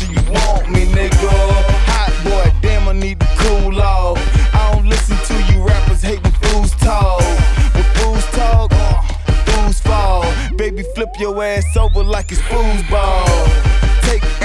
you want me, nigga. Hot boy, damn, I need to cool off. I don't listen to you rappers, hate when fools talk. When fools talk, fools fall. Baby, flip your ass over like it's foosball. Take